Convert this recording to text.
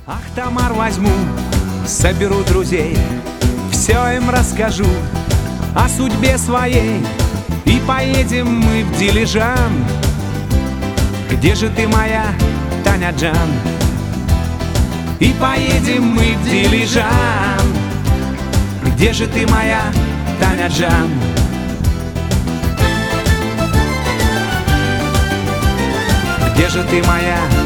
Ах, Тамар, возьму, соберу друзей, все им расскажу о судьбе своей. И поедем мы в Дилижан. Где же ты, моя Таня-джан? И поедем мы в Дилижан. Где же ты, моя Таня-джан? Где же ты, моя